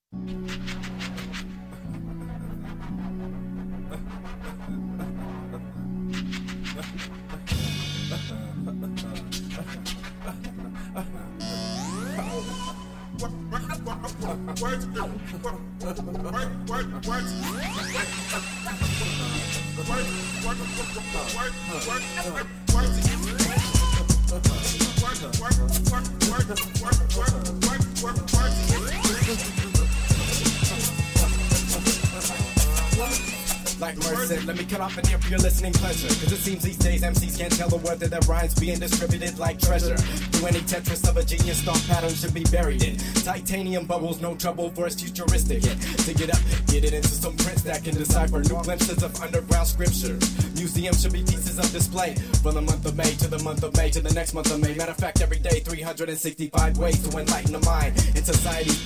Like Merc said, let me cut off an ear for your listening pleasure. Cause it seems these days MCs can't tell the worth of their rhymes being distributed like treasure. Through any Tetris of a genius, thought pattern should be buried in titanium bubbles, no trouble for it's futuristic. Yet to get up, get it into some prints that can decipher new glimpses of underground scripture. Museums should be pieces of display from the month of May to the month of May to the next month of May. Matter of fact, every day 365 ways to enlighten the mind in society's